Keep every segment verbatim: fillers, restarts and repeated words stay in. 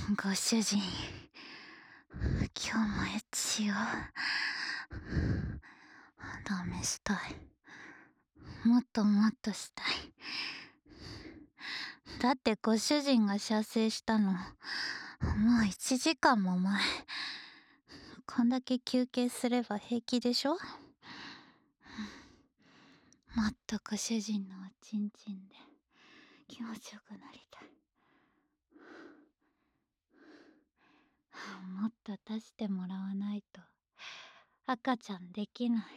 ご主人、今日もエッチしよう。ダメしたい。もっともっとしたい。だってご主人が射精したのもういちじかんも前。こんだけ休憩すれば平気でしょ。もっとご主人のおちんちんで気持ちよくなりたい。もっと出してもらわないと赤ちゃんできない。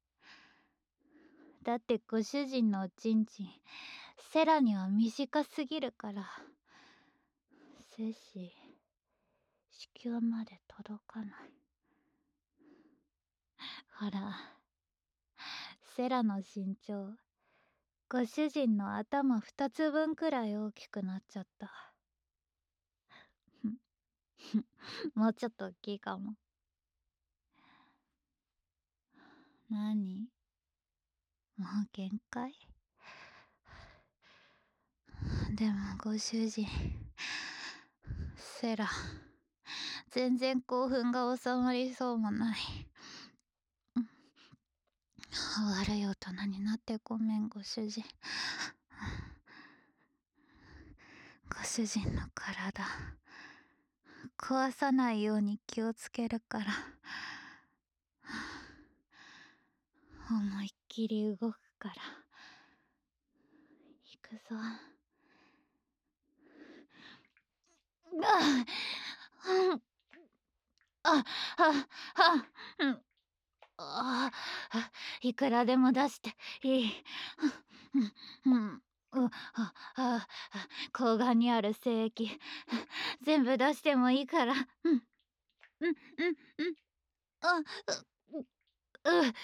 だってご主人のおちんちんセラには短すぎるから、精子子宮まで届かない。ほら、セラの身長ご主人の頭二つ分くらい大きくなっちゃった。もうちょっと大きいかも。なに？もう限界？でもご主人、セラ全然興奮が収まりそうもない。悪い大人になってごめんご主人。ご主人の体壊さないように気をつけるから。思いっきり動くから。行くぞ。ああああうんああいくらでも出していい。うんうんうああ睾丸にある精液全部出してもいいから。うんうんうんうんあうううう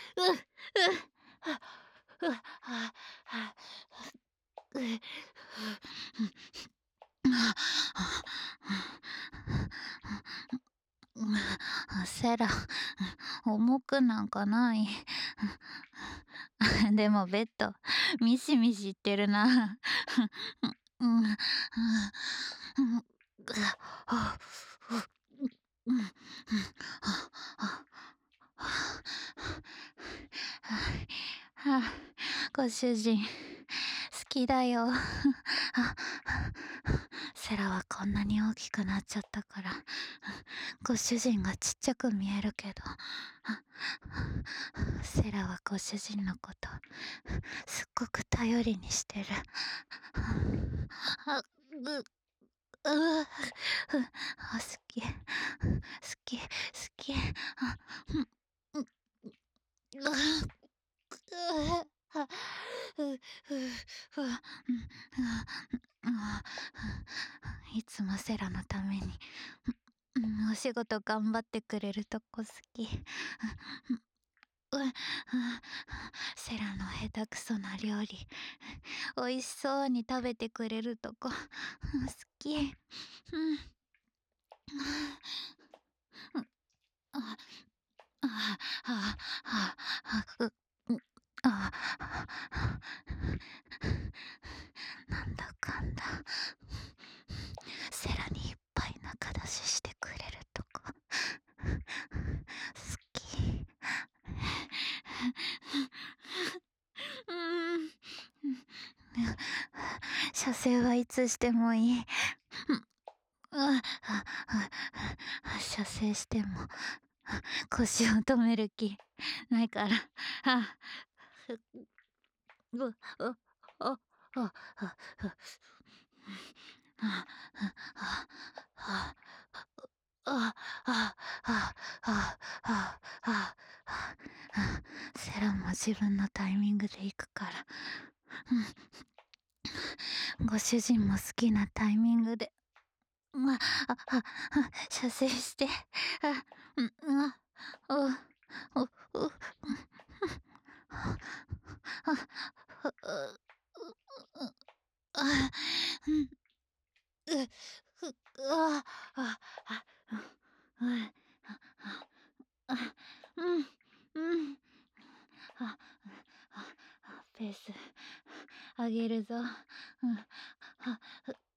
うああうセラ重くなんかない。でもベッドミシミシってるな。ご主人好きだよ。セラはこんなに大きくなっちゃったからご主人がちっちゃく見えるけど、セラはご主人のことすっごく頼りにしてる。あううあ好き好き好き。あうういつもセラのためにお仕事頑張ってくれるとこ好き。セラの下手くそな料理美味しそうに食べてくれるとこ好き。うんああああああなんだかんだセラにいっぱい仲出ししてくれるとこ好き。うん射精はいつしてもいい。射精しても腰を止める気ないから。あうああああああああああセラも自分のタイミングで行くから。ご主人も好きなタイミングであああ射精して。あうんあおおおあうんうふあああうんあうんうんああペース上げるぞ。うんあ